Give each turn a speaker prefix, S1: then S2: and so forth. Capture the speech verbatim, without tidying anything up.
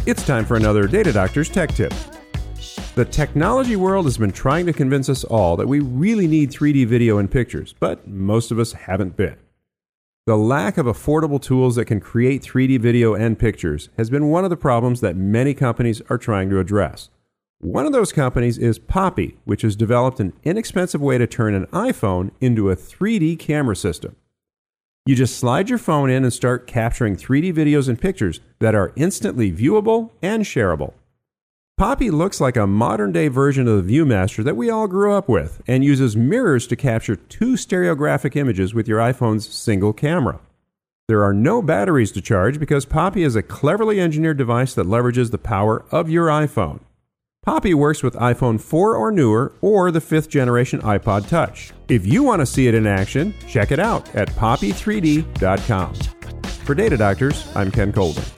S1: It's time for another Data Doctor's Tech Tip. The technology world has been trying to convince us all that we really need three D video and pictures, but most of us haven't been. The lack of affordable tools that can create three D video and pictures has been one of the problems that many companies are trying to address. One of those companies is Poppy, which has developed an inexpensive way to turn an iPhone into a three D camera system. You just slide your phone in and start capturing three D videos and pictures that are instantly viewable and shareable. Poppy looks like a modern-day version of the ViewMaster that we all grew up with and uses mirrors to capture two stereographic images with your iPhone's single camera. There are no batteries to charge because Poppy is a cleverly engineered device that leverages the power of your iPhone. Poppy works with iPhone four or newer or the fifth generation iPod Touch. If you want to see it in action, check it out at poppy three d dot com. For Data Doctors, I'm Ken Colvin.